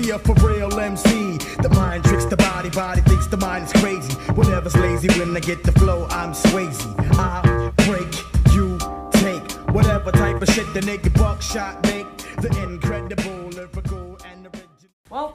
see a for real MC. The mind tricks the body, body thinks the mind is crazy. Whatever's lazy, when I get the flow, I'm Swayze. I break, you take. Whatever type of shit the naked buckshot make. The incredible, lyrical, and original. Well,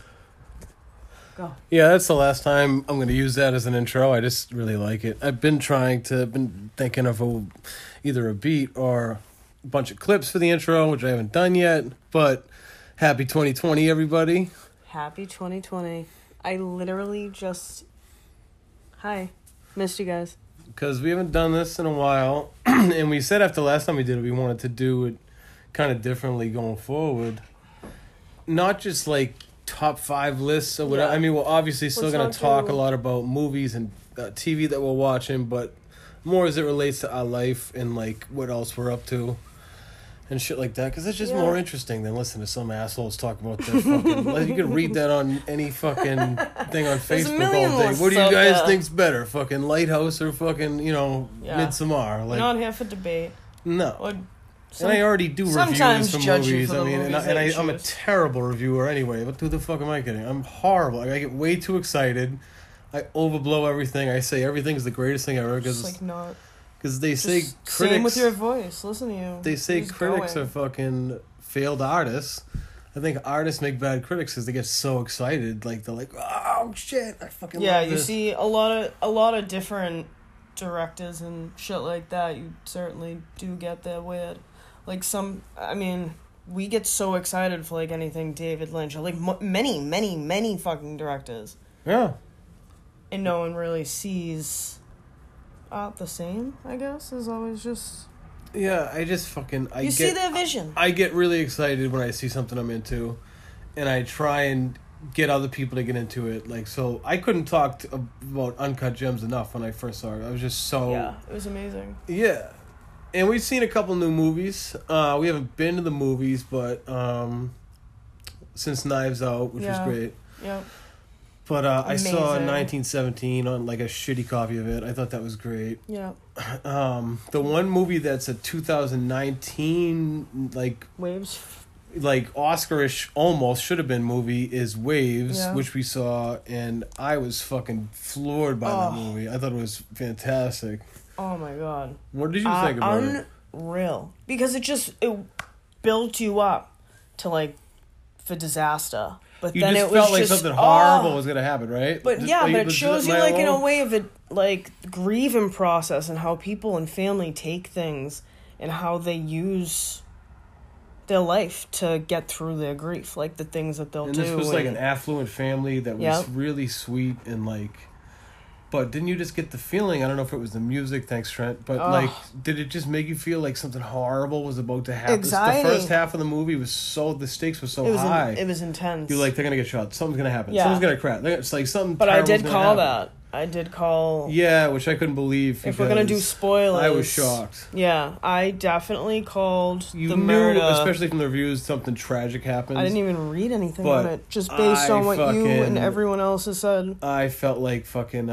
go. Yeah, that's the last time I'm going to use that as an intro. I just really like it. I've been thinking of either a beat or a bunch of clips for the intro, which I haven't done yet. But happy 2020, everybody. Happy 2020. I literally just... Hi. Missed you guys. Because we haven't done this in a while. And we said after last time we did it, we wanted to do it kind of differently going forward. Not just like top 5 lists or whatever. Yeah. I mean, we're obviously still going to talk a lot about movies and TV that we're watching, but more as it relates to our life and like what else we're up to and shit like that. Because it's just more interesting than listening to some assholes talk about their fucking... Like, you can read that on any fucking thing on Facebook all day. What do you guys think's better? Fucking Lighthouse or fucking, Midsommar? Like, we're not here for debate. No. And I already do reviews for movies. I'm a terrible reviewer anyway. But who the fuck am I kidding? I'm horrible. I get way too excited. I overblow everything. I say everything's the greatest thing ever. Because they say critics... Same with your voice. Listen to you. They say critics are fucking failed artists. I think artists make bad critics because they get so excited. Like, they're like, oh, shit, I fucking love this. Yeah, you see a lot of different directors and shit like that. You certainly do get that weird. Like we get so excited for like anything David Lynch or like many fucking directors. Yeah. And no one really sees the same, I guess, is always just... Yeah, I just fucking... see their vision. I get really excited when I see something I'm into, and I try and get other people to get into it. Like, so I couldn't talk about Uncut Gems enough when I first saw it. I was just so... Yeah, it was amazing. Yeah. And we've seen a couple new movies. We haven't been to the movies, but since Knives Out, which was great. Yeah. But I saw 1917 on like a shitty copy of it. I thought that was great. Yeah. The one movie that's a 2019 like Waves, like Oscar-ish almost should have been movie is Waves, which we saw, and I was fucking floored by that movie. I thought it was fantastic. Oh my god. What did you think about it? Unreal. Because it built you up to like for disaster. But you then just it was felt like something horrible was gonna happen, right? But but it shows you like in a way of it like grieving process and how people and family take things and how they use their life to get through their grief, like the things that they'll do. And this was like an affluent family that was really sweet and like... But didn't you just get the feeling, I don't know if it was the music, thanks Trent, but like, did it just make you feel like something horrible was about to happen? Anxiety. The first half of the movie was the stakes were so high. It was intense. You're like, they're going to get shot. Something's going to happen. Someone's going to crash. It's like something But I did call happen. that. I did call... Yeah, which I couldn't believe. If we're going to do spoilers... I was shocked. Yeah, I definitely called the murder. Especially from the reviews, something tragic happened. I didn't even read anything on it. Just based on what you and everyone else has said. I felt like fucking...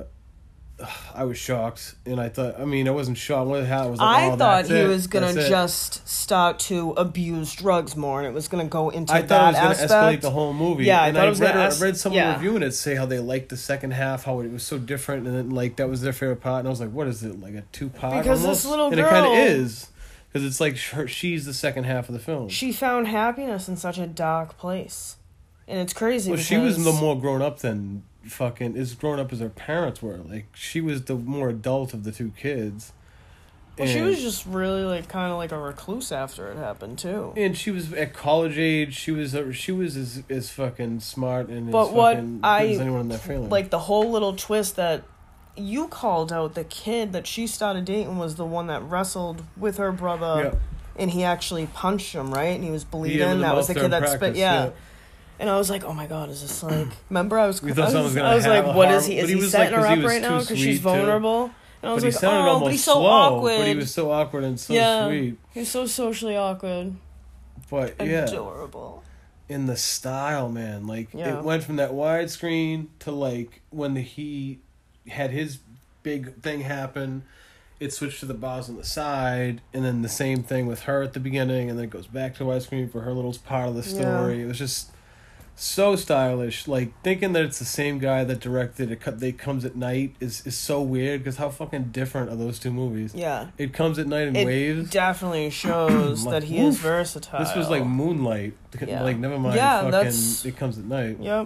I was shocked, and I thought... I mean, I wasn't shocked. What happened was like, I thought he was going to just start to abuse drugs more, and it was going to go into that aspect. I thought it was going to escalate the whole movie. Yeah, and I read someone reviewing it say how they liked the second half, how it was so different, and then, like, that was their favorite part, and I was like, what is it, like a 2-part Because almost? This little girl... And it kind of is, because it's like she's the second half of the film. She found happiness in such a dark place, and it's crazy because... she was no more grown up than... fucking as grown up as her parents were. Like, she was the more adult of the two kids. Well, she was just really like kind of like a recluse after it happened too. And she was at college age. She was as fucking smart and but as what fucking good as anyone in that family. Like the whole little twist that you called out, the kid that she started dating was the one that wrestled with her brother, and he actually punched him, right? And he was bleeding. That was the kid that spit. Yeah. And I was like, oh my god, is this like... Remember, I was like, what is he? Is he setting her up right now because she's vulnerable? And I was like, oh, but he's so awkward. But he was so awkward and so sweet. He was so socially awkward. But, adorable. In the style, man. Like, it went from that widescreen to, like, when he had his big thing happen, it switched to the bars on the side, and then the same thing with her at the beginning, and then it goes back to widescreen for her little part of the story. It was just... So stylish. Like, thinking that it's the same guy that directed It Comes at Night is so weird, because how fucking different are those two movies? Yeah. It Comes at Night and Waves. It definitely shows that he is versatile. This was like Moonlight. Yeah. Like, never mind It Comes at Night. Yep.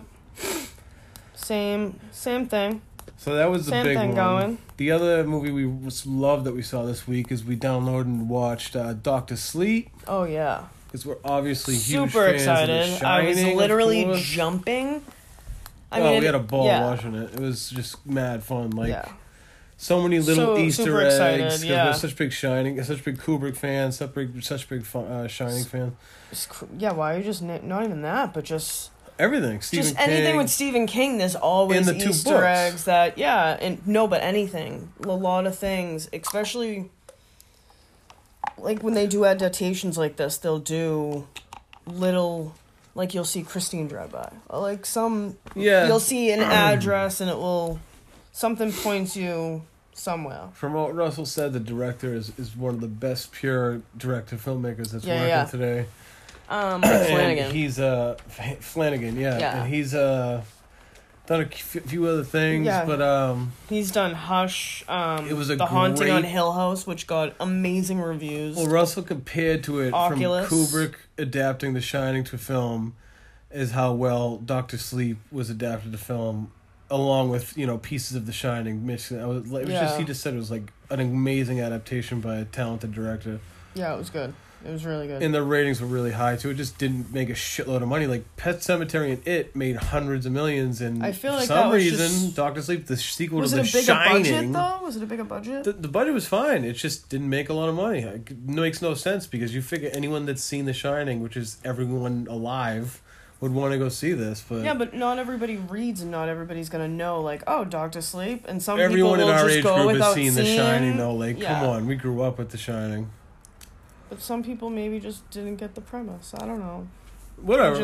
Same thing. So that was the big one. Going. The other movie we loved that we saw this week is we downloaded and watched Dr. Sleep. Oh, yeah. Because we're obviously huge super fans excited. of The Shining, I was literally jumping. I mean, we had a ball watching it. It was just mad fun. Like, so many little Easter eggs. Because we're such big Kubrick fans, such big Shining fans. Yeah, why are you just not even that, but just everything. Just anything with Stephen King. There's always Easter eggs that but anything. A lot of things, especially. Like, when they do adaptations like this, they'll do little... Like, you'll see Christine drive by. Or, like, you'll see an address, and it will... Something points you somewhere. From what Russell said, the director is one of the best pure director filmmakers that's working today. Flanagan. And he's, Flanagan, And he's, done a few other things, but he's done Hush. It was The Haunting on Hill House, which got amazing reviews. Well, Russell compared to it Oculus. From Kubrick adapting The Shining to film, is how well Dr. Sleep was adapted to film, along with pieces of The Shining mixed. He just said it was like an amazing adaptation by a talented director. Yeah, it was good. It was really good. And the ratings were really high, too. It just didn't make a shitload of money. Like, Pet Sematary and It made hundreds of millions, and I feel like for some reason, Dr. Sleep, the sequel to The Shining... Was it a bigger budget, though? Was it a bigger budget? The budget was fine. It just didn't make a lot of money. It makes no sense, because you figure anyone that's seen The Shining, which is everyone alive, would want to go see this, but... Yeah, but not everybody reads, and not everybody's going to know, like, oh, Dr. Sleep, and some everyone people will in our just age go group has seen seeing... The Shining, though. Like, come on, we grew up with The Shining. But some people maybe just didn't get the premise. I don't know. Whatever.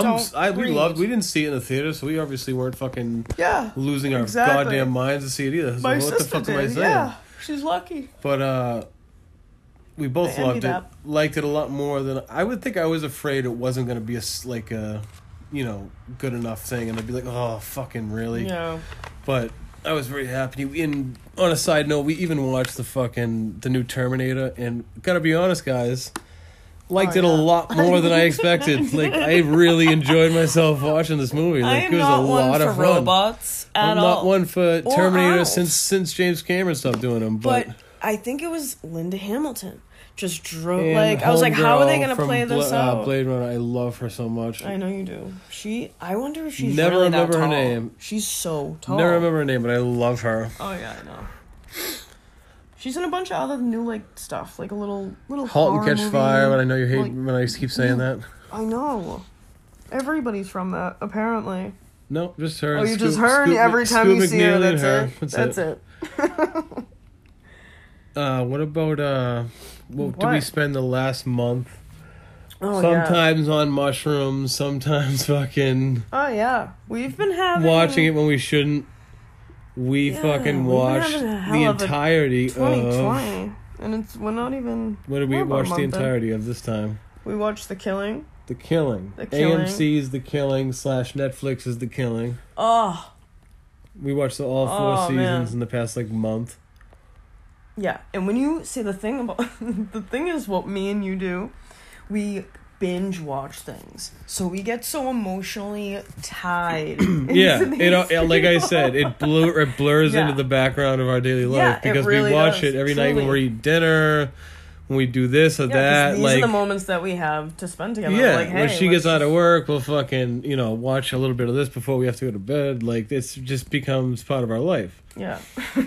We didn't see it in the theater, so we obviously weren't fucking losing our goddamn minds to see it either. So My what the fuck did. Am I saying? Yeah, she's lucky. But we both loved it. Liked it a lot more than I would think. I was afraid it wasn't going to be a good enough thing, and I'd be like, oh, fucking really? Yeah. But I was very happy. On a side note, we even watched the new Terminator, and gotta be honest, guys, liked it a lot more than I expected. Like, I really enjoyed myself watching this movie. Like, it was a lot of fun. Robots at I'm not one for Terminator since James Cameron stopped doing them. But I think it was Linda Hamilton. Just drove like I was like, how are they gonna play this out? Blade Runner, I love her so much. I know you do. I wonder if she's never really remember that tall. Her name. She's so tall. Never remember her name, but I love her. Oh yeah, I know. She's in a bunch of other new stuff, like a little Halt and Catch movie. Fire. But I know you hate when I keep saying that. I know. Everybody's from that, apparently. No, just her. Oh, you just her, and every time you see her, that's it. What about what do we spend the last month? Oh, sometimes on mushrooms, sometimes fucking... Oh, yeah. We've been having... Watching it when we shouldn't. We fucking watched the entirety 2020. And we're not even... What did we watch the entirety of this time? We watched The Killing. The Killing. AMC's The Killing / Netflix's The Killing. Oh. We watched all 4 seasons in the past, month. Yeah, and when you see the thing is what me and you do, we binge watch things, so we get so emotionally tied. Like I said, it blurs into the background of our daily life because we watch it every night when we're eating dinner, when we do this or that. These are the moments that we have to spend together. Yeah, like, hey, when she gets out of work, we'll fucking watch a little bit of this before we have to go to bed. Like, it just becomes part of our life. Yeah.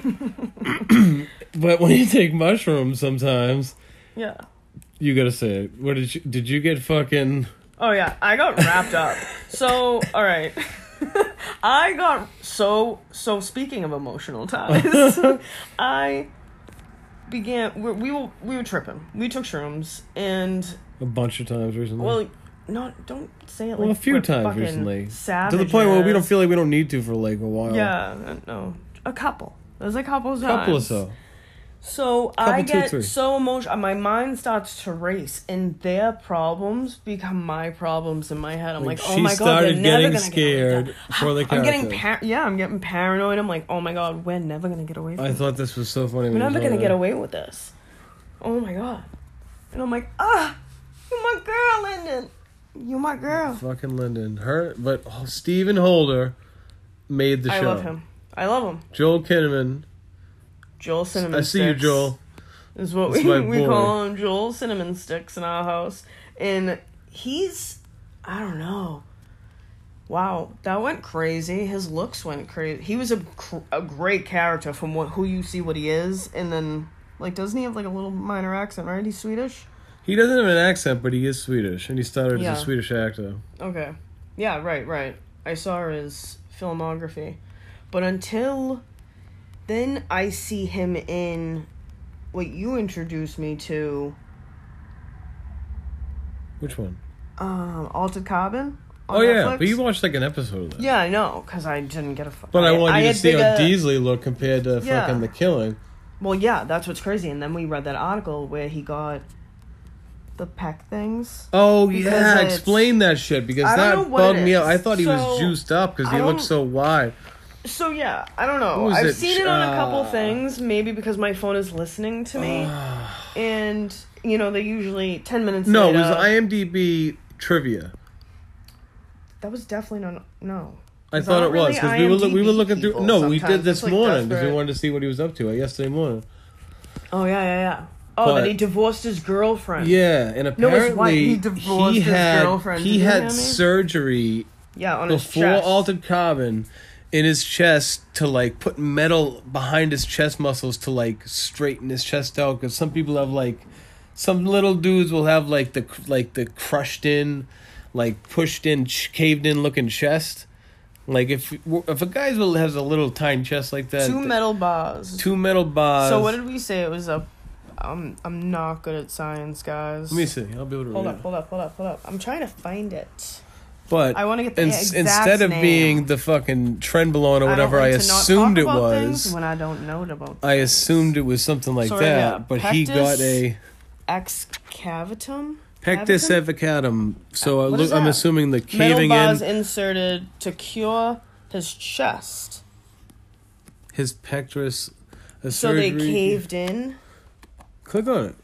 But when you take mushrooms, sometimes, you gotta say it. What did you get fucking? Oh yeah, I got wrapped up. So all right, I got so. Speaking of emotional ties, I began. We were tripping. We took shrooms and a bunch of times recently. Well, don't say it. Well, a few times recently. Savages. To the point where we don't feel like we don't need to for a while. Yeah, no, a couple. There's a couple times. Couple or so. So I get so emotional. My mind starts to race, and their problems become my problems in my head. I'm like, oh my god, they're never gonna scared get away with for the character. I'm getting paranoid. I'm like, oh my god, we're never gonna get away with this. I thought this was so funny. We're never gonna get away with this. Oh my god. And I'm like, you're my girl, Lyndon. You're my girl. Fucking Lyndon. But Stephen Holder made the show. I love him. Joel Kinnaman. Joel Cinnamon Sticks. I see you, Joel. Is what we call him, Joel Cinnamon Sticks in our house. And he's, I don't know. Wow, that went crazy. His looks went crazy. He was a great character from who you see what he is. And then, like, doesn't he have, like, a little minor accent, right? He's Swedish? He doesn't have an accent, but he is Swedish. And he started as a Swedish actor. Okay. Yeah, right. I saw his filmography. But until then, I see him in what you introduced me to. Which one? Altered Carbon. Oh, Netflix. Yeah, but you watched like an episode of that. Yeah, I know, because I didn't get a. But I wanted you to see how Deasley looked compared to fucking The Killing. Well, yeah, that's what's crazy. And then we read that article where he got the peck things. Oh, yeah, explain that shit, because that bugged me out. I thought he was juiced up because he looked so wide. So, yeah, I don't know. I've seen it on a couple things, maybe because my phone is listening to me. And, you know, they usually 10 minutes later. No, it was IMDb trivia. That was definitely no. I thought it was, because we were looking through. No, we did this morning because we wanted to see what he was up to yesterday morning. Oh, yeah. Oh, that he divorced his girlfriend. Yeah, and apparently he divorced his girlfriend. He had surgery on before his chest. Altered Carbon in his chest to like put metal behind his chest muscles to like straighten his chest out, because some people have like some little dudes will have like the crushed in, like pushed in, caved in looking chest. Like if a guy has a little tiny chest like that, two metal bars. So what did we say it was a? I'm not good at science, guys. Let me see. I'll be able to hold up. I'm trying to find it. But I want to get the exact instead of name. Being the fucking Trenbolone or whatever, I assumed it was. When I don't know about I assumed it was something like that, yeah. But he got a excavatum. Pectus evocatum. So I'm assuming the metal caving bars inserted to cure his chest. His pectoris. So they caved in. Click on it.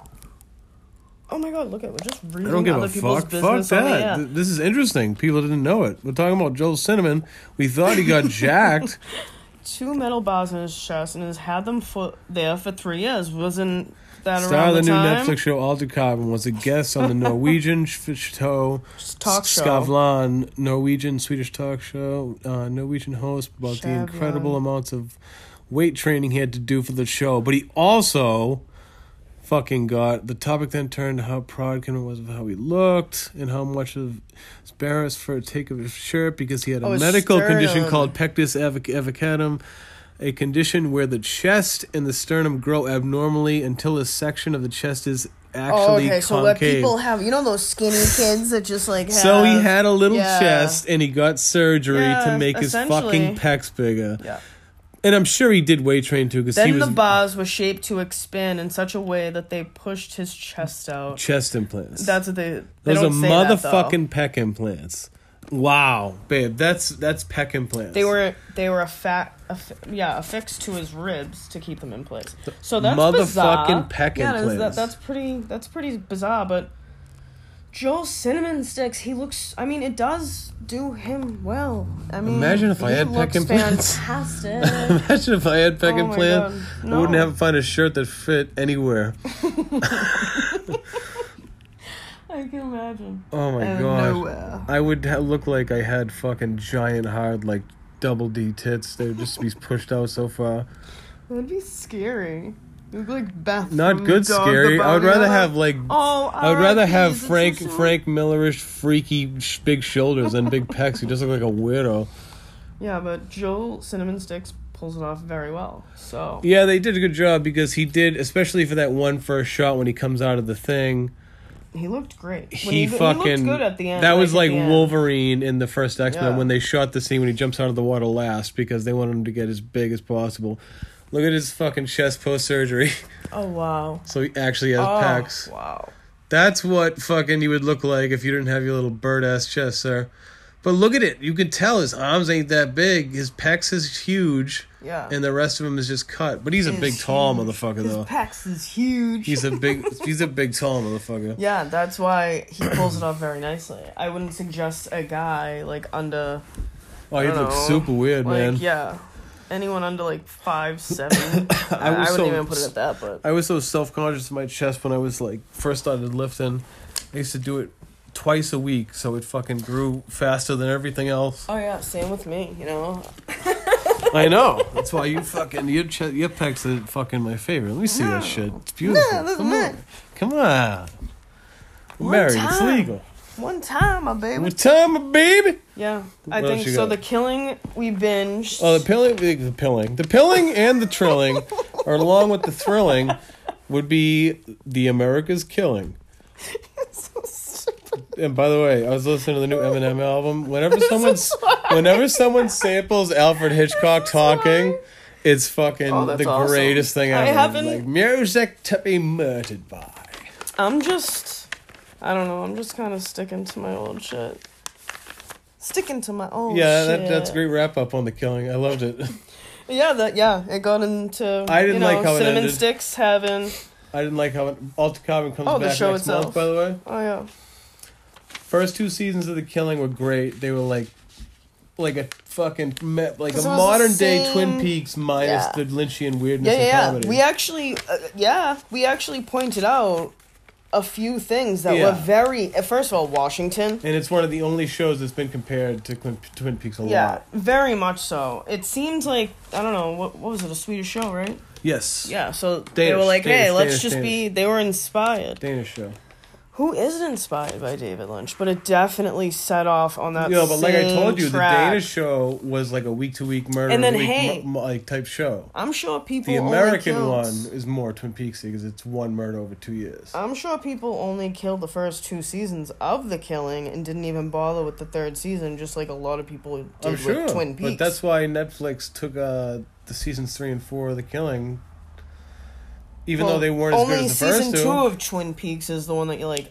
Oh my god, look at it. We're just reading I don't give other a people's fuck. business. Fuck that. This is interesting. People didn't know it. We're talking about Joel Cinnamon. We thought he got jacked. 2 metal bars in his chest and has had them there for 3 years. Wasn't that Star around of the the new time? Netflix show Altered Carbon was a guest on the Norwegian show talk show. Skavlan, Norwegian Swedish talk show. Norwegian host about the incredible amounts of weight training he had to do for the show. But he also fucking got the topic then turned to how proud Kim was of how he looked and how much of embarrassed for a take of his shirt because he had a medical condition called pectus evocatum, a condition where the chest and the sternum grow abnormally until a section of the chest is actually concave. So what people have, you know those skinny kids that just like have... So he had a little chest and he got surgery to make his fucking pecs bigger. Yeah. And I'm sure he did weight train too, because the bars were shaped to expand in such a way that they pushed his chest out. Chest implants. That's what they Those don't are say motherfucking pec implants. Wow, babe, that's pec implants. They were affixed to his ribs to keep them in place. So that's motherfucking bizarre. Pec implants. That's pretty bizarre. But Joel Cinnamon Sticks, he looks. I mean, it does do him well. I mean, imagine if I had pec implants. Fantastic. Imagine if I had pec implants. No. I wouldn't have to find a shirt that fit anywhere. I can imagine. Oh my god! I would look like I had fucking giant hard like double D tits. They would just be pushed out so far. That'd be scary. You look like Beth. Not good scary. I would rather have like. I would rather have Frank Millerish freaky big shoulders than big pecs. He just look like a weirdo. Yeah, but Joel Cinnamon Sticks pulls it off very well. So yeah, they did a good job because he did, especially for that one first shot when he comes out of the thing. He looked great. He looked good at the end. That was like Wolverine in the first X-Men when they shot the scene when he jumps out of the water last because they wanted him to get as big as possible. Look at his fucking chest post-surgery. Oh, wow. So he actually has pecs. Wow. That's what fucking you would look like if you didn't have your little bird-ass chest, sir. But look at it. You can tell his arms ain't that big. His pecs is huge. Yeah. And the rest of him is just cut. But he's a big, tall motherfucker, though. His pecs is huge. He's a big, tall motherfucker. Yeah, that's why he pulls it off very nicely. I wouldn't suggest a guy, like, under... Oh, he'd look super weird, like, man. Yeah. Anyone under, like, 5'7". I wouldn't even put it at that, but... I was so self-conscious of my chest when I was, like, first started lifting. I used to do it twice a week, so it fucking grew faster than everything else. Oh, yeah, same with me, you know? I know. That's why you fucking... Your pecs are fucking my favorite. Let me see that shit. It's beautiful. No, Come on. Come on. We're married. It's legal. One time, my baby. One time, my baby. Yeah, I think so. The Killing, we binged. Oh, the pilling and the trilling, or along with the thrilling, would be the America's Killing. So stupid. And by the way, I was listening to the new Eminem album. Whenever someone samples Alfred Hitchcock talking, it's fucking the awesome. Greatest thing ever. I haven't... Like, music to be murdered by. I don't know. I'm just kind of sticking to my old shit. Shit. That's a great wrap up on the Killing. I loved it. It got into. I didn't like how Cinnamon it ended. Sticks having. I didn't like how Altered Carbon comes back the show next itself. month. By the way. Oh yeah. First 2 seasons of the Killing were great. They were like a fucking a modern day Twin Peaks minus the Lynchian weirdness and comedy. We actually pointed out a few things that were very... First of all, Washington. And it's one of the only shows that's been compared to Twin Peaks a lot. Yeah, very much so. It seems like, I don't know, what was it, a Swedish show, right? Yes. Yeah, so they were like, hey, let's just be... They were inspired. Danish show. Who isn't inspired by David Lynch? But it definitely set off on that but like I told you, track. The Danish show was like a week-to-week murder and then, like type show. I'm sure people The American one is more Twin Peaksy because it's one murder over 2 years. I'm sure people only killed the first 2 seasons of The Killing and didn't even bother with the 3rd season, just like a lot of people did with Twin Peaks. But that's why Netflix took the seasons 3 and 4 of The Killing. Even though they weren't as good as the first two. Only season 2 of Twin Peaks is the one that you're like,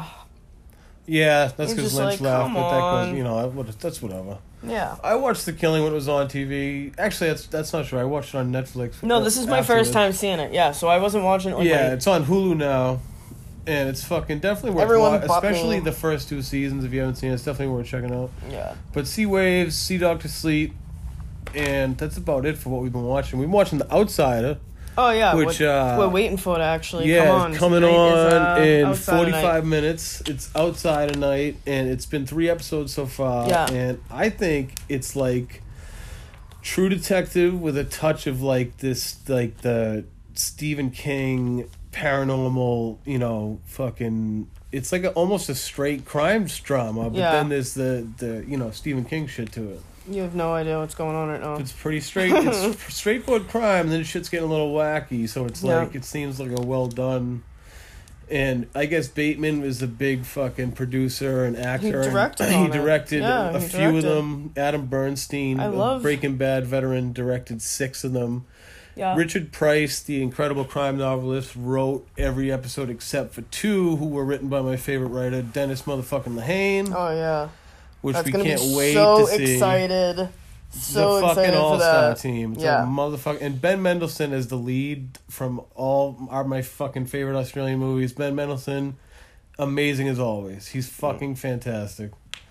Yeah, that's because Lynch laughed, but that goes, that's whatever. Yeah. I watched The Killing when it was on TV. Actually, that's not true. I watched it on Netflix. No, this is my first time seeing it. Yeah, so I wasn't watching it. It's on Hulu now, and it's fucking definitely worth watching. Especially the first 2 seasons. If you haven't seen it, it's definitely worth checking out. Yeah. But Sea Waves, Sea Doctor Sleep, and that's about it for what we've been watching. We've been watching The Outsider. Oh yeah, which we're waiting for it to actually come on. It's coming on in 45 minutes. It's outside tonight, and it's been 3 episodes so far. Yeah. And I think it's like True Detective with a touch of like this, like the Stephen King paranormal, fucking. It's like almost a straight crime drama, but then there's the Stephen King shit to it. You have no idea what's going on right now. It's pretty straight. It's straightforward crime, and then shit's getting a little wacky. So it's like it seems like a well done. And I guess Bateman was a big fucking producer and actor. He directed. He directed a few of them. Adam Bernstein, Breaking Bad veteran, directed 6 of them. Yeah. Richard Price, the incredible crime novelist, wrote every episode except for 2, who were written by my favorite writer, Dennis motherfucking Lehane. Oh yeah. Which we can't wait to see. Excited. So the fucking excited all-star team. It's a motherfucking... And Ben Mendelsohn is the lead from all my fucking favorite Australian movies. Ben Mendelsohn, amazing as always. He's fucking fantastic.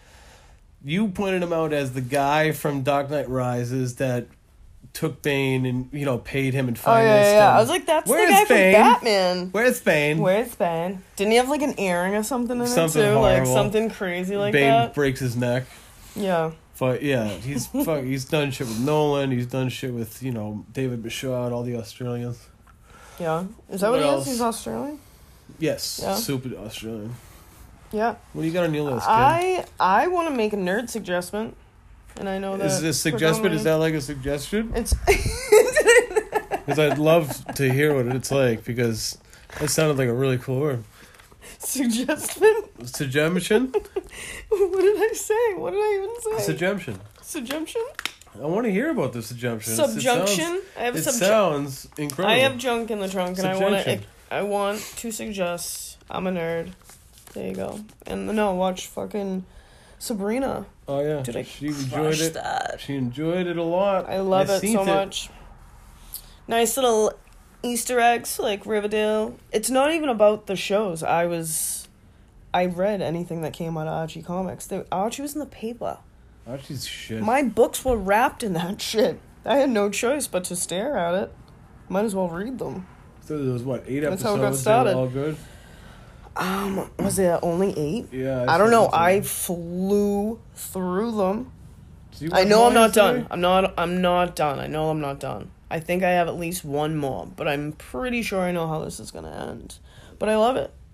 You pointed him out as the guy from Dark Knight Rises that took Bane and, paid him and financed him. I was like, that's the guy from Batman. Where's Bane? Didn't he have like an earring or something in it too? Horrible. Like something crazy like that? Bane breaks his neck. Yeah. But yeah, he's done shit with Nolan. He's done shit with, David Michôd, all the Australians. Yeah. Is that what he is? He's Australian? Yes. Yeah. Super Australian. Yeah. What do you got on your list, kid? I want to make a nerd suggestion. And I know that... Is this suggestion? Is that like a suggestion? It's... Because I'd love to hear what it's like, because that sounded like a really cool word. Suggestion? Suggestion? What did I say? What did I even say? Suggestion. Suggestion? I want to hear about the subjunction. Subjunction? It sounds incredible. I have junk in the trunk, and I want to suggest. I'm a nerd. There you go. And no, watch fucking Sabrina. Oh yeah, dude, she enjoyed it. That. She enjoyed it a lot. I love it so much. Nice little Easter eggs like Riverdale. It's not even about the shows. I read anything that came out of Archie Comics. Archie was in the paper. Archie's shit. My books were wrapped in that shit. I had no choice but to stare at it. Might as well read them. So there was 8 episodes? That's how it got started. They were all good? Was there only 8? Yeah. I don't know. I flew through them. So I know I'm not done. I'm not done. I know I'm not done. I think I have at least one more, but I'm pretty sure I know how this is going to end. But I love it.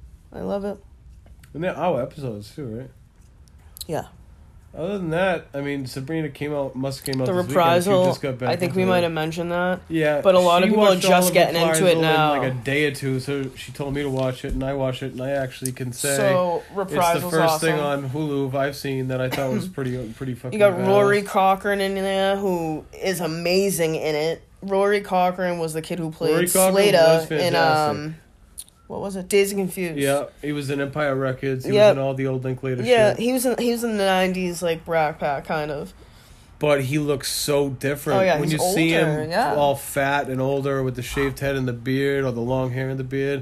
And they're our episodes too, right? Yeah. Other than that, I mean, Sabrina must have came out the this reprisal. Just got back. I think we might have mentioned that. Yeah, but a lot of people are just getting into it now. In like a day or two, so she told me to watch it, and I watched it, and I actually can say Reprisal's it's the first awesome. thing on Hulu I've seen that I thought was pretty fucking. You got badass. Rory Cochrane in there, who is amazing in it. Rory Cochrane was the kid who played Slater in what was it? Days of Confused. Yeah, he was in Empire Records. He was in all the old Linklater shit. Yeah, he was in the 90s, like, Brat Pack, kind of. But he looks so different. Oh, yeah, when he's you see older, him all fat and older with the shaved head and the beard, or the long hair and the beard.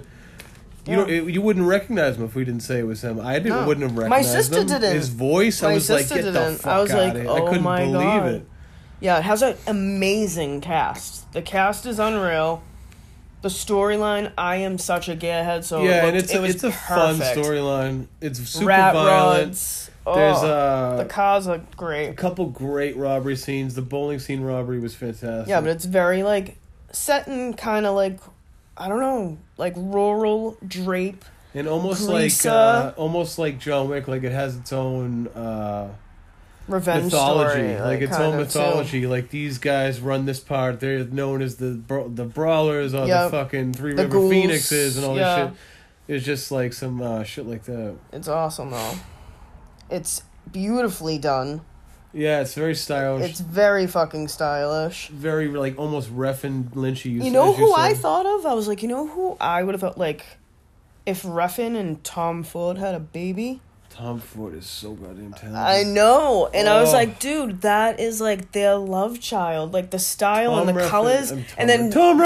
You wouldn't recognize him if we didn't say it was him. Wouldn't have recognized him. My sister didn't. His voice, I was like, get the fuck out of here. I couldn't believe it. Yeah, it has an amazing cast. The cast is unreal. The storyline, I am such a gearhead, so it's a fun storyline. It's super Rat violent. Rods. There's the cars are great. A couple great robbery scenes. The bowling scene robbery was fantastic. Yeah, but it's very like set in kind of like, I don't know, like rural drape. And almost like John Wick, like it has its own revenge mythology, story, like its own mythology. Too. Like these guys run this part. They're known as the brawlers or the fucking Three River Phoenixes and all this shit. It's just like some shit like that. It's awesome though. It's beautifully done. Yeah, it's very stylish. It's very fucking stylish. Very like almost Refn Lynchy. You know who I thought of? I was like, you know who I would have thought like if Refn and Tom Ford had a baby. Tom Ford is so goddamn talented. I know. And I was like, dude, that is like their love child. Like the style and the colors. And then Tom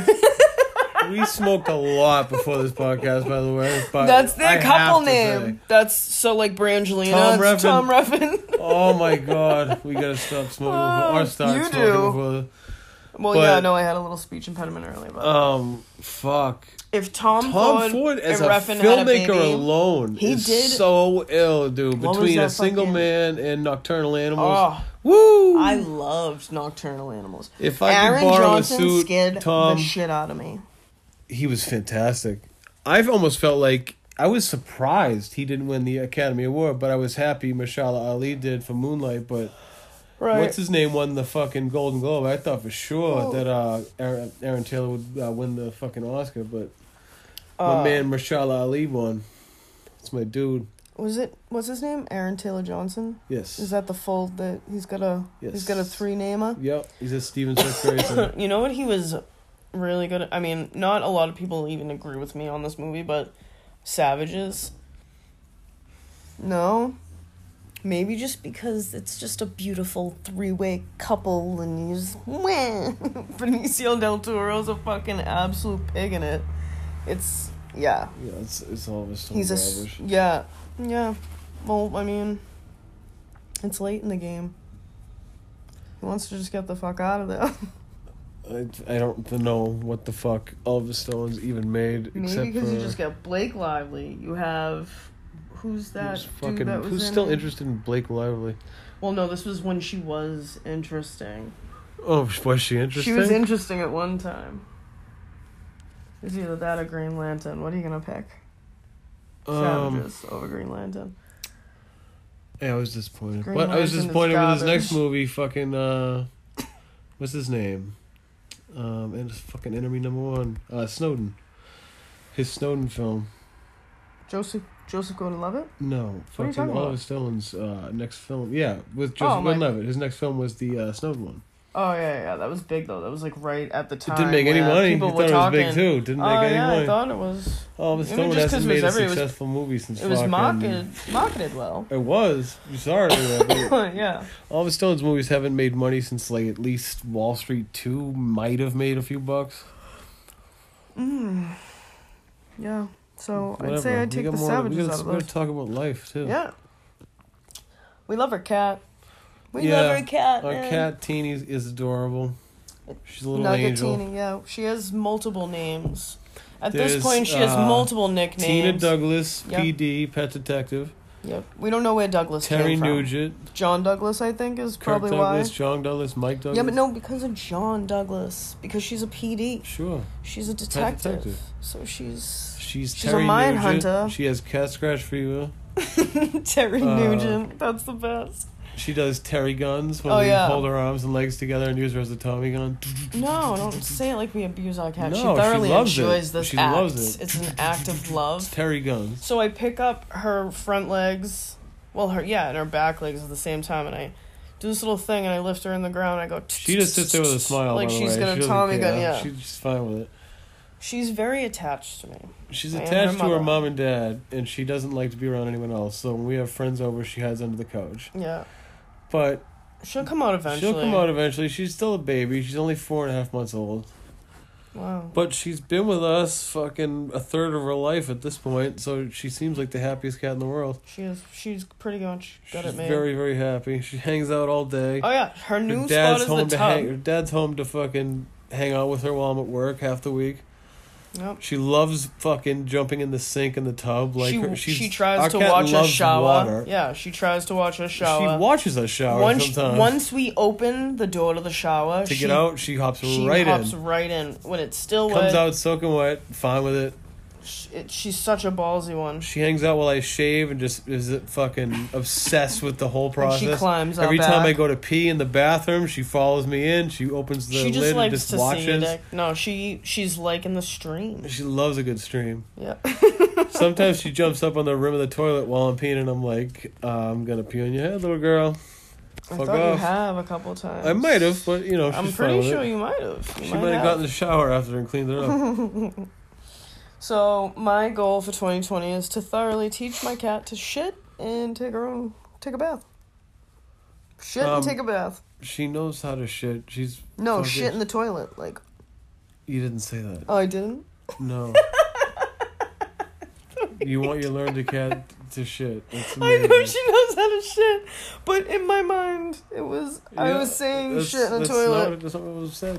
Refn. We smoked a lot before this podcast, by the way. But that's their couple name. That's so like Brangelina. Tom Refn. Oh my god. We gotta stop smoking or start smoking before. Well, I had a little speech impediment earlier. But fuck. If Tom Ford as and a Refn filmmaker had a baby, alone he did so ill, dude. Between A Single Man and Nocturnal Animals, woo! I loved Nocturnal Animals. If I could borrow Johnson a suit, scared Tom, the shit out of me. He was fantastic. I've almost felt like I was surprised he didn't win the Academy Award, but I was happy Mahershala Ali did for Moonlight. But what's his name won the fucking Golden Globe? I thought for sure that Aaron Taylor would win the fucking Oscar, but my man Mahershala Ali won. That's my dude. What's his name? Aaron Taylor Johnson? Yes. Is that the full that he's got a 3-namer? Yep. He's a Steven Seagal. You know what he was really good at? I mean, not a lot of people even agree with me on this movie, but Savages. No. Maybe just because it's just a beautiful 3-way couple and he's Benicio del Toro's a fucking absolute pig in it. It's it's all of his garbage. Yeah. Well, I mean, it's late in the game. He wants to just get the fuck out of there. I don't know what the fuck Oliver Stone's even made. Maybe because you just got Blake Lively. You have who's that? Who's still interested in Blake Lively? Well, no, this was when she was interesting. Oh, was she interesting? She was interesting at one time. It's either that or Green Lantern. What are you gonna pick? Savages over Green Lantern. Yeah, I was disappointed. I was disappointed with his next movie. Fucking what's his name? And it's fucking enemy number 1. Snowden. His Snowden film. Joseph Joseph Gordon-Levitt? No, what are you fucking talking Oliver Stone's next film. Yeah, with Joseph Gordon-Levitt. His next film was the Snowed one. Oh, yeah, that was big, though. That was, like, right at the time. It didn't make any money. People thought were talking. It was big, too. Didn't make any money. I thought it was. Oliver Stone hasn't made a successful movie since it was marketed well. It was. You saw it. Yeah. Oliver Stone's movies haven't made money since, like, at least Wall Street 2 might have made a few bucks. Yeah. So, Whatever. I'd say I'd take the Savages out of those. We're going to talk about life, too. Yeah. We love our cat. We love our cat, Our cat, Teeny, is adorable. She's a little angel. Teeny, yeah. She has multiple names. At this point, she has multiple nicknames. Tina Douglas, PD, Pet Detective. Yep. We don't know where Douglas came from. Terry Nugent. John Douglas, I think, is probably Kirk Douglas, why. John Douglas, Mike Douglas. Yeah, but no, because of John Douglas. Because she's a PD. Sure. She's a detective. So she's Terry a mine Nugent. hunter. She has cat scratch fever. Terry Nugent. That's the best. She does Terry guns when we hold her arms and legs together and use her as a Tommy gun. No, don't say it like we abuse our cat. No, she thoroughly enjoys this she act. Loves it. It's an act of love. It's Terry guns. So I pick up her front legs, and her back legs at the same time, and I do this little thing, and I lift her in the ground, and I go... She just sits there with a smile, like by the she's way. gonna Tommy gun, yeah. She's fine with it. She's very attached to me. She's attached to her mom and dad, and she doesn't like to be around anyone else, so when we have friends over, she hides under the couch. Yeah. But... She'll come out eventually. She's still a baby. She's only 4.5 months old. Wow. But she's been with us fucking a third of her life at this point, so she seems like the happiest cat in the world. She is. She's pretty much got it made. She's very, very happy. She hangs out all day. Oh, yeah. Her new spot is the tub. Her dad's home to fucking hang out with her while I'm at work half the week. Yep. She loves fucking jumping in the sink in the tub. She tries to watch us shower. Water. Yeah, she tries to watch us shower. She watches us shower sometimes. Once we open the door to the shower... get out, she hops right in. She hops right in. When it's still wet... Comes out soaking wet, fine with it. She's such a ballsy one. She hangs out while I shave and just is fucking obsessed with the whole process. And she climbs Every time I go to pee in the bathroom, she follows me in. She opens the lid and just watches. No, she's liking the stream. She loves a good stream. Yeah. Sometimes she jumps up on the rim of the toilet while I'm peeing, and I'm like, I'm gonna pee on your head, little girl. I thought you have a couple times. I might have, but she's I'm pretty sure you might have. She might have gotten in the shower after and cleaned it up. So, my goal for 2020 is to thoroughly teach my cat to shit and take a bath. Shit and take a bath. She knows how to shit. Shit in the toilet. Like. You didn't say that. Oh, I didn't? No. You want your learned cat to shit. I know she knows how to shit, but in my mind, I was saying shit in the toilet. That's not what was said.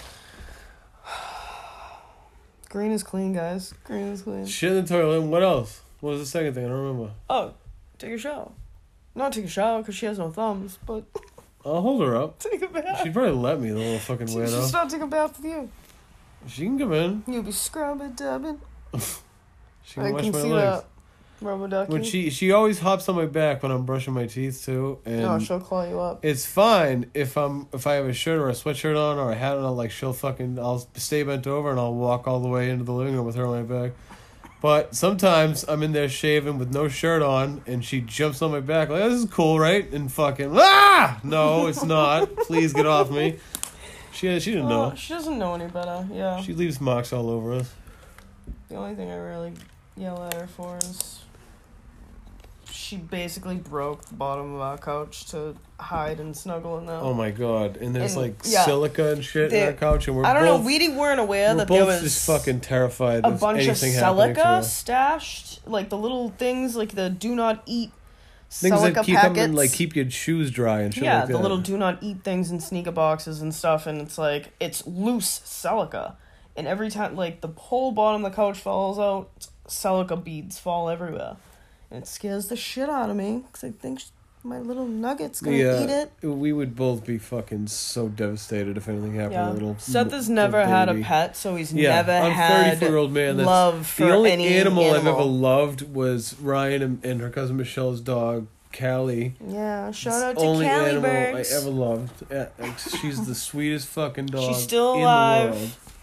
Green is clean, guys. Green is clean. Shit in the toilet. And what else? What was the second thing? I don't remember. Oh, take a shower. Not take a shower because she has no thumbs, but... I'll hold her up. Take a bath. She'd probably let me, the little fucking weirdo. She'll start taking a bath with you. She can come in. You'll be scrubbing, dubbing. She can wash my legs. Rubber ducky. When she always hops on my back when I'm brushing my teeth too, and she'll claw you up. It's fine if I have a shirt or a sweatshirt on or a hat on. I'll stay bent over and I'll walk all the way into the living room with her on my back. But sometimes I'm in there shaving with no shirt on, and she jumps on my back like, "This is cool, right?" And fucking no, it's not. Please get off me. She didn't know. She doesn't know any better. Yeah. She leaves marks all over us. The only thing I really yell at her for is she basically broke the bottom of our couch to hide and snuggle in that. Oh my god! And there's silica and shit in our couch, and we weren't aware that there was just fucking terrified. A bunch of silica stashed, like the little things, like the do not eat. Things that keep your shoes dry and shit like that. Yeah, the little do not eat things in sneaker boxes and stuff, and it's loose silica. And every time, the whole bottom of the couch falls out, silica beads fall everywhere. And it scares the shit out of me, because I think my little nugget's gonna eat it. We would both be fucking so devastated if anything happened to little Seth has never had a pet, so he's never had 34-year-old man. Love for the only any animal I've ever loved was Ryan and her cousin Michelle's dog, Callie. Yeah, shout out to only Callie animal Burks. I ever loved. She's the sweetest fucking dog She's still alive. in the world.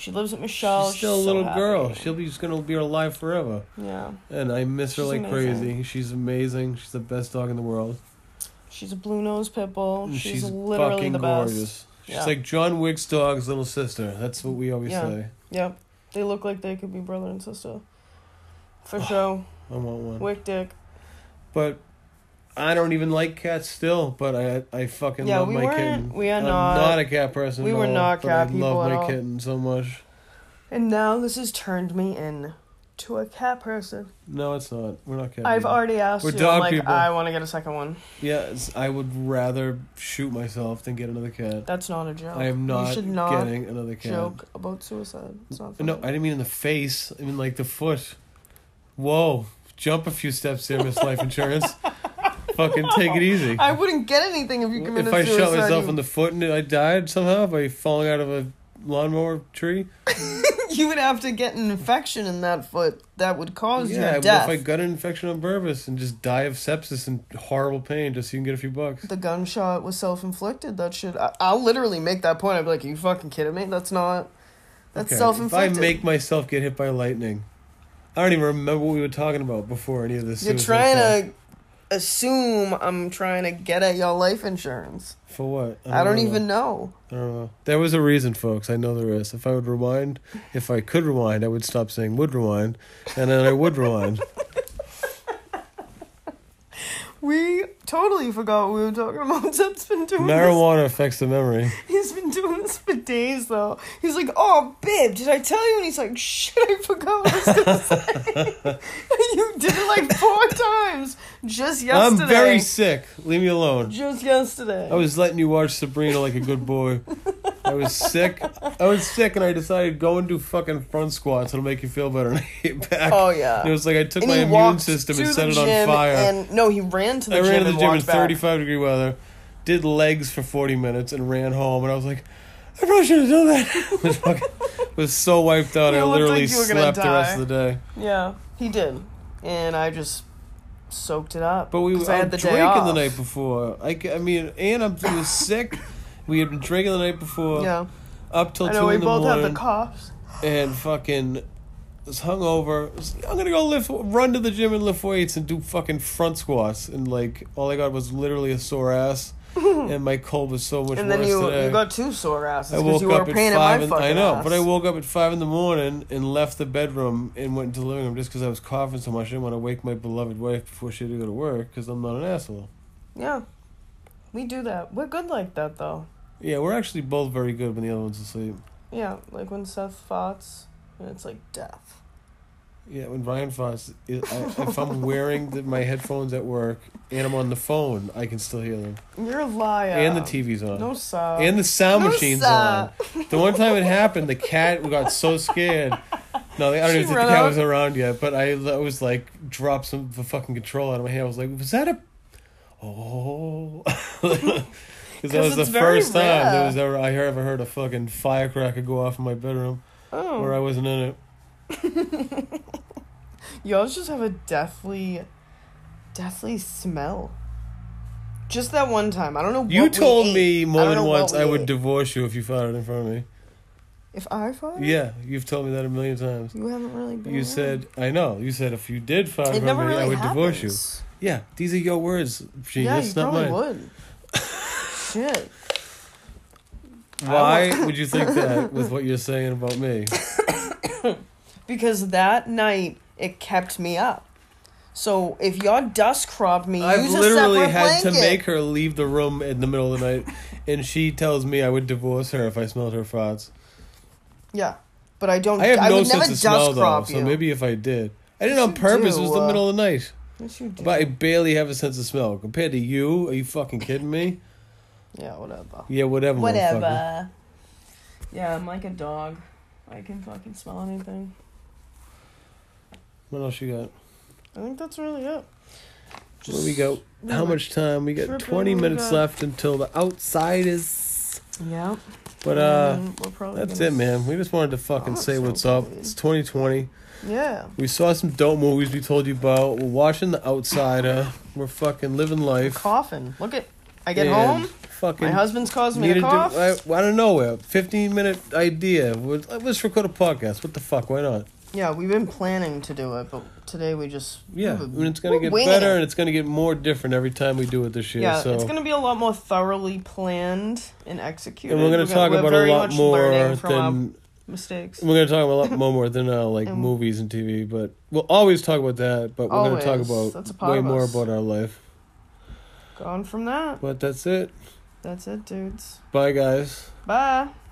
She lives with Michelle. She's still a little girl. She'll be just going to be alive forever. Yeah. And I miss her like amazing. crazy. She's amazing. She's the best dog in the world. She's a blue-nosed pit bull. She's literally fucking the best. gorgeous. She's like John Wick's dog's little sister. That's what we always say. Yep. They look like they could be brother and sister. For sure. I want one. Wick dick. But I don't even like cats still, but I fucking love my kitten. I'm not a cat person. We were not cat people at all. I love my kitten so much. And now this has turned me into a cat person. No, it's not. We're not cat I've people. already asked We're you. dog I'm like, people. I want to get a second one. Yes, I would rather shoot myself than get another cat. That's not a joke. I am not, you should not getting another cat. Joke about suicide. It's not funny. No, I didn't mean in the face. I mean like the foot. Whoa. Jump a few steps there, Miss Life Insurance. Fucking take it easy. I wouldn't get anything if you committed suicide. If I shot myself in the foot and I died somehow by falling out of a lawnmower tree? You would have to get an infection in that foot that would cause your death. Yeah, if I got an infection on purpose and just die of sepsis and horrible pain just so you can get a few bucks. The gunshot was self-inflicted. That shit. I'll literally make that point. I'd be like, are you fucking kidding me? That's self-inflicted. If I make myself get hit by lightning, I don't even remember what we were talking about before any of this. You're trying to assume I'm trying to get at your life insurance. For what? I don't even know. I don't know. There was a reason, folks. I know there is. If I could rewind, I would stop saying would rewind, and then I would rewind. We totally forgot what we were talking about. Zed's been doing Marijuana affects the memory. He's been doing this for days, though. He's like, oh, babe, did I tell you? And he's like, shit, I forgot what I was going to say. You did it like 4 times just yesterday. I'm very sick. Leave me alone. Just yesterday. I was letting you watch Sabrina like a good boy. I was sick. And I decided go and do fucking front squats. It'll make you feel better. And I ate back. Oh, yeah. And it was like I took my immune system and set it on fire. And no, he ran to the gym. I ran to the gym in back. 35-degree weather, did legs for 40 minutes, and ran home. And I was like, I probably should have done that. was so wiped out. I literally slept the rest of the day. Yeah, he did. And I just soaked it up. But I had the day drinking off. the night before. I mean, and I was sick. We had been drinking the night before. Yeah. Up till 2 in the morning. We both had the coughs. And fucking was hungover. I'm gonna go run to the gym and lift weights and do fucking front squats. And like, all I got was literally a sore ass. And my cold was so much worse today. And then you got 2 sore asses because you were a pain in my fucking ass. I know, but I woke up at 5 in the morning and left the bedroom and went into the living room just because I was coughing so much. I didn't want to wake my beloved wife before she had to go to work because I'm not an asshole. Yeah. We do that. We're good like that, though. Yeah, we're actually both very good when the other one's asleep. Yeah, like when Seth farts, and it's like death. Yeah, when Ryan farts, if I'm wearing my headphones at work and I'm on the phone, I can still hear them. You're a liar. And the TV's on. No, sir. And the sound machine's on. The one time it happened, the cat got so scared. No, I don't even think the cat was around yet, but I was like, dropped the fucking control out of my hand. I was like, was that a... Oh... Because that was the first time I ever heard a fucking firecracker go off in my bedroom where I wasn't in it. Y'all just have a deathly smell. Just that one time. I don't know what you told me more than once I would divorce you if you farted in front of me. If I farted? Yeah, you've told me that a million times. You haven't really been You said, I know. You said if you did fart in front of me, I would divorce you. Yeah, these are your words, genius, not mine. Yeah, you probably would. Shit. Why would you think that with what you're saying about me? Because that night, it kept me up. So if y'all dust cropped me, I've use a literally separate had blanket. to make her leave the room in the middle of the night, and she tells me I would divorce her if I smelled her farts. Yeah, but I don't. I have no would sense never of smell, though, you. so maybe if I did. I did it on purpose. It was the middle of the night. Yes, you do. But I barely have a sense of smell. Compared to you, are you fucking kidding me? Yeah, whatever. Yeah, whatever. Yeah, I'm like a dog. I can fucking smell anything. What else you got? I think that's really it. What do we got? How much time? We got 20 minutes left until the outside is... Yeah. But, that's it, man. We just wanted to fucking say what's up. It's 2020. Yeah. We saw some dope movies we told you about. We're watching The Outsider. We're fucking living life. Coughing. Look at... I get home. fucking... My husband's causing me to cough. I don't know. 15-minute idea. Let's record a podcast. What the fuck? Why not? Yeah, we've been planning to do it, but today we just... Yeah, and it's going to get better, and it's going to get more different every time we do it this year. Yeah, so. It's going to be a lot more thoroughly planned and executed. And we're going to talk about a lot more than... mistakes. We're going to talk about a lot more than movies and TV, but we'll always talk about that, but we're going to talk about way more about our life. Gone from that. But that's it. That's it, dudes. Bye, guys. Bye.